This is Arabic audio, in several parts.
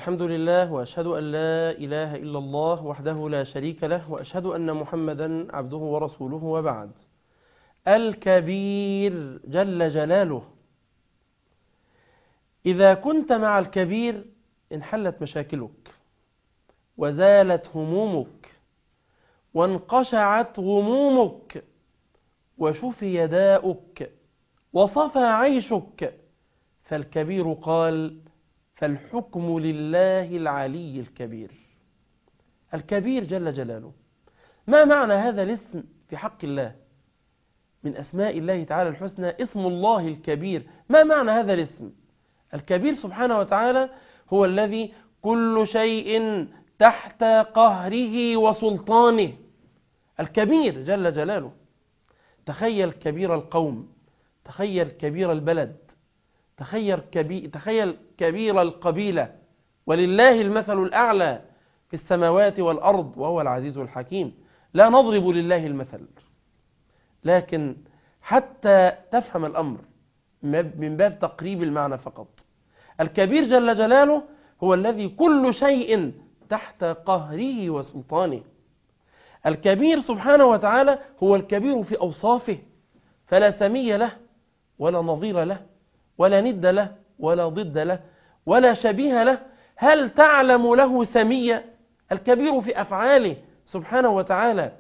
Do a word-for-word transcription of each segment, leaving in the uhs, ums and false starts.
الحمد لله، وأشهد أن لا إله إلا الله وحده لا شريك له، وأشهد أن محمدا عبده ورسوله، وبعد. الكبير جل جلاله. إذا كنت مع الكبير انحلت مشاكلك، وزالت همومك، وانقشعت غمومك، وشفي داؤك، وصفى عيشك. فالكبير قال: فالحكم لله العلي الكبير. الكبير جل جلاله. ما معنى هذا الاسم في حق الله؟ من أسماء الله تعالى الحسنى اسم الله الكبير. ما معنى هذا الاسم؟ الكبير سبحانه وتعالى هو الذي كل شيء تحت قهره وسلطانه. الكبير جل جلاله. تخيل كبير القوم، تخيل كبير البلد، تخيل كبير, تخيل كبير القبيلة، ولله المثل الأعلى في السماوات والأرض وهو العزيز الحكيم. لا نضرب لله المثل، لكن حتى تفهم الأمر من باب تقريب المعنى فقط. الكبير جل جلاله هو الذي كل شيء تحت قهره وسلطانه. الكبير سبحانه وتعالى هو الكبير في أوصافه، فلا سمي له ولا نظير له ولا ند له ولا ضد له ولا شبيه له. هل تعلم له سمية؟ الكبير في أفعاله سبحانه وتعالى.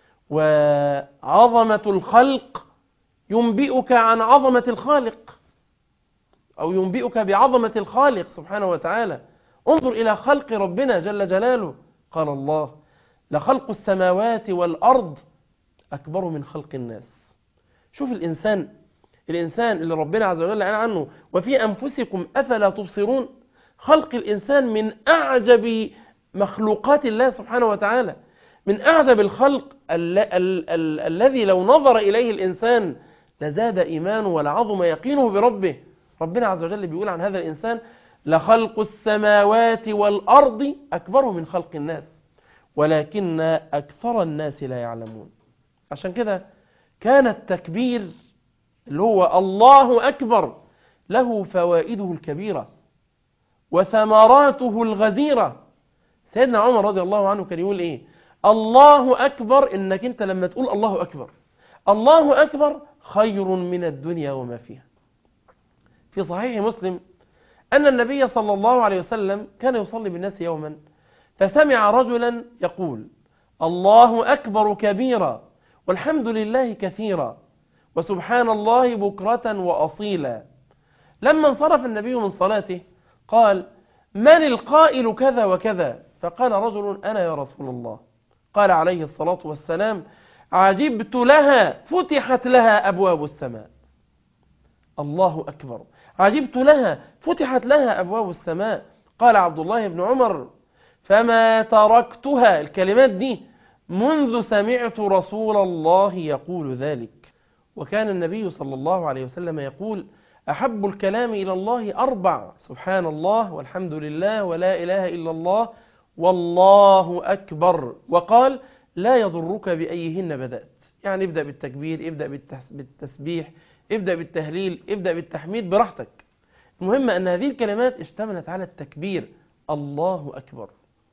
وعظمة الخلق ينبئك عن عظمة الخالق، أو ينبئك بعظمة الخالق سبحانه وتعالى. انظر إلى خلق ربنا جل جلاله. قال الله: لخلق السماوات والأرض أكبر من خلق الناس. شوف الإنسان الإنسان اللي ربنا عز وجل قال عنه: وفي أنفسكم أفلا تبصرون. خلق الإنسان من أعجب مخلوقات الله سبحانه وتعالى، من أعجب الخلق ال ال ال الذي لو نظر إليه الإنسان لزاد إيمانه ولعظم يقينه بربه. ربنا عز وجل بيقول عن هذا الإنسان: لخلق السماوات والأرض أكبر من خلق الناس ولكن أكثر الناس لا يعلمون. عشان كده كان التكبير اللي هو الله أكبر له فوائده الكبيرة وثمراته الغزيرة. سيدنا عمر رضي الله عنه كان يقول إيه؟ الله أكبر، إنك أنت لما تقول الله أكبر الله أكبر خير من الدنيا وما فيها. في صحيح مسلم أن النبي صلى الله عليه وسلم كان يصلي بالناس يوما، فسمع رجلا يقول: الله أكبر كبيرا والحمد لله كثيرا وسبحان الله بكرة وأصيلا. لما انصرف النبي من صلاته قال: من القائل كذا وكذا؟ فقال رجل: أنا يا رسول الله. قال عليه الصلاة والسلام: عجبت لها فتحت لها أبواب السماء. الله أكبر. عجبت لها فتحت لها أبواب السماء. قال عبد الله بن عمر: فما تركتها، الكلمات دي، منذ سمعت رسول الله يقول ذلك. وكان النبي صلى الله عليه وسلم يقول: أحب الكلام إلى الله أربع: سبحان الله والحمد لله ولا إله إلا الله والله أكبر. وقال: لا يضرك بأيهن بدأت. يعني ابدأ بالتكبير، ابدأ بالتسبيح، ابدأ بالتهليل، ابدأ بالتحميد براحتك. المهم أن هذه الكلمات اشتملت على التكبير، الله أكبر.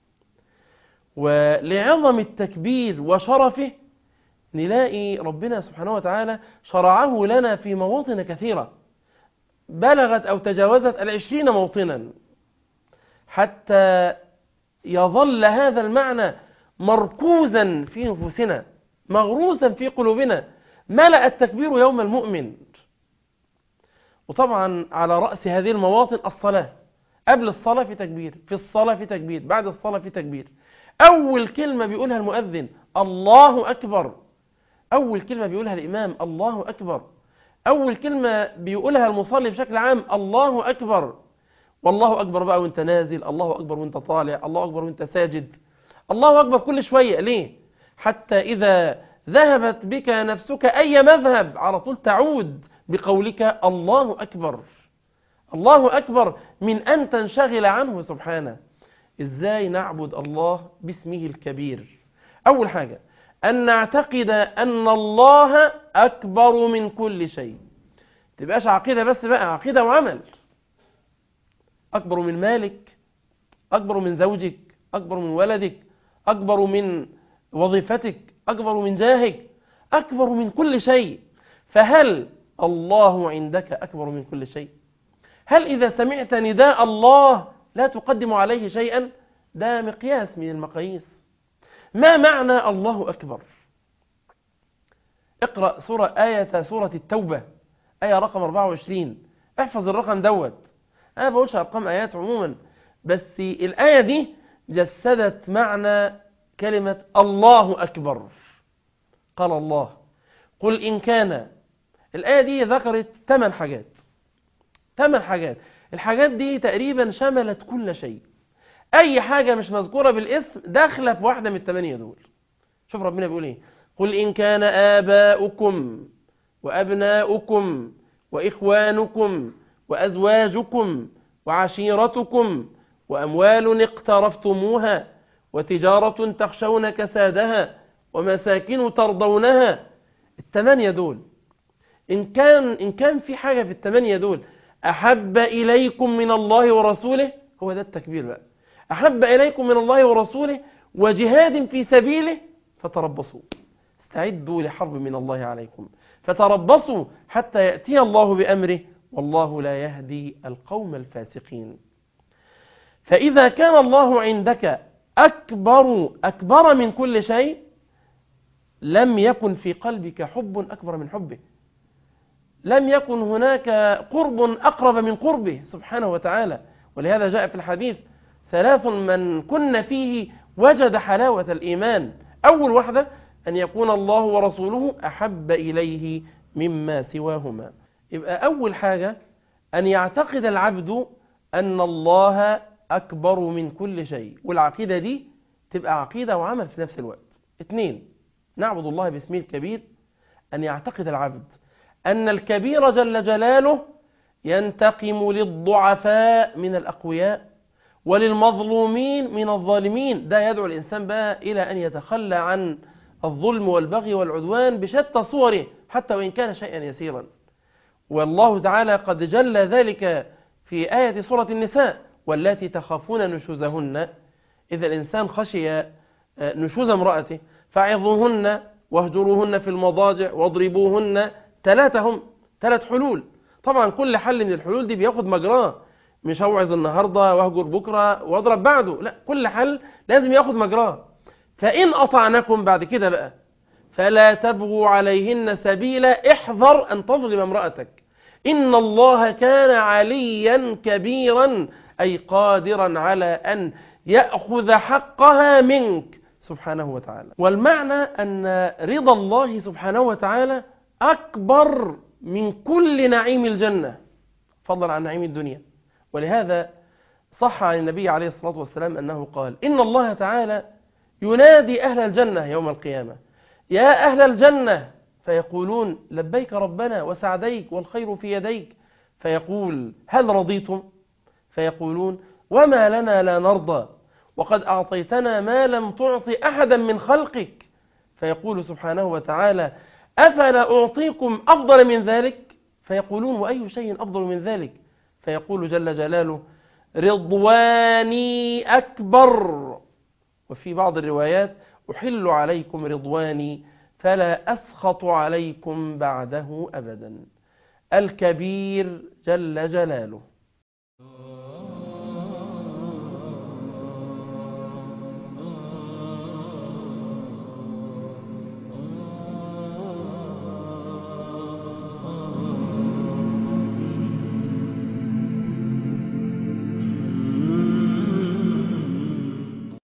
ولعظم التكبير وشرفه نلاقي ربنا سبحانه وتعالى شرعه لنا في مواطن كثيرة، بلغت أو تجاوزت العشرين موطنا، حتى يظل هذا المعنى مركوزا في نفوسنا، مغروسا في قلوبنا. ملأ التكبير يوم المؤمن. وطبعا على رأس هذه المواطن الصلاة. قبل الصلاة في تكبير، في الصلاة في تكبير، بعد الصلاة في تكبير. أول كلمة بيقولها المؤذن الله أكبر، أول كلمة بيقولها الإمام الله أكبر، أول كلمة بيقولها المصلي بشكل عام الله أكبر. والله أكبر بقى وانت نازل، الله أكبر وانت طالع، الله أكبر وانت ساجد، الله أكبر كل شوية. ليه؟ حتى إذا ذهبت بك نفسك أي مذهب على طول تعود بقولك الله أكبر. الله أكبر من أن تنشغل عنه سبحانه. إزاي نعبد الله باسمه الكبير؟ أول حاجة أن نعتقد أن الله أكبر من كل شيء. تبقاش عقيدة بس بقى، عقيدة وعمل. أكبر من مالك، أكبر من زوجك، أكبر من ولدك، أكبر من وظيفتك، أكبر من جاهك، أكبر من كل شيء. فهل الله عندك أكبر من كل شيء؟ هل إذا سمعت نداء الله لا تقدم عليه شيئا؟ ده مقياس من المقاييس. ما معنى الله أكبر؟ اقرأ سورة آية سورة التوبة آية رقم أربعة وعشرين. احفظ الرقم دوت. أنا بقولش أرقام آيات عموما، بس الآية دي جسدت معنى كلمة الله أكبر. قال الله قل إن كان. الآية دي ذكرت ثمان حاجات. ثمان حاجات. الحاجات دي تقريبا شملت كل شيء. أي حاجة مش مذكورة بالاسم داخلة في واحدة من الثمانية دول. شوف ربنا بيقول إيه. قل إن كان آباؤكم وأبناؤكم وإخوانكم وأزواجكم وعشيرتكم وأموال اقترفتموها وتجارة تخشون كسادها ومساكن ترضونها. الثمانية دول إن كان, إن كان في حاجة في الثمانية دول أحب إليكم من الله ورسوله، هو ده التكبير بقى. أحب إليكم من الله ورسوله وجهاد في سبيله فتربصوا. استعدوا لحرب من الله عليكم فتربصوا حتى يأتي الله بأمره والله لا يهدي القوم الفاسقين. فإذا كان الله عندك أكبر أكبر من كل شيء، لم يكن في قلبك حب أكبر من حبه، لم يكن هناك قرب أقرب من قربه سبحانه وتعالى. ولهذا جاء في الحديث ثلاث من كن فيه وجد حلاوة الإيمان. أول واحدة أن يكون الله ورسوله أحب إليه مما سواهما. يبقى أول حاجة أن يعتقد العبد أن الله أكبر من كل شيء، والعقيدة دي تبقى عقيدة وعمل في نفس الوقت. اثنين، نعبد الله باسمه الكبير. أن يعتقد العبد أن الكبير جل جلاله ينتقم للضعفاء من الأقوياء وللمظلومين من الظالمين. ده يدعو الإنسان بقى إلى أن يتخلى عن الظلم والبغي والعدوان بشتى صوره حتى وإن كان شيئا يسيرا. والله تعالى قد جل ذلك في آية سورة النساء واللاتي تخافون نشوزهن. إذا الإنسان خشي نشوز امرأته فعظوهن واهجروهن في المضاجع واضربوهن. ثلاثهم ثلاث حلول. طبعا كل حل من الحلول دي بياخد مجراه، مش هوعظ النهاردة واهجر بكرة واضرب بعده، لا، كل حل لازم ياخد مجراه. فإن أطعنكم بعد كده بقى فلا تبغوا عليهن سبيلا. احذر أن تظلم امرأتك. إن الله كان عليا كبيرا، أي قادرا على أن يأخذ حقها منك سبحانه وتعالى. والمعنى أن رضا الله سبحانه وتعالى أكبر من كل نعيم الجنة فضلا عن نعيم الدنيا. ولهذا صح عن النبي عليه الصلاة والسلام أنه قال إن الله تعالى ينادي أهل الجنة يوم القيامة يا أهل الجنة، فيقولون لبيك ربنا وسعديك والخير في يديك. فيقول هل رضيتم؟ فيقولون وما لنا لا نرضى وقد أعطيتنا ما لم تعط أحدا من خلقك. فيقول سبحانه وتعالى أفلا أعطيكم أفضل من ذلك؟ فيقولون وأي شيء أفضل من ذلك؟ فيقول جل جلاله رضواني أكبر. وفي بعض الروايات أحل عليكم رضواني فلا أسخط عليكم بعده أبدا. الكبير جل جلاله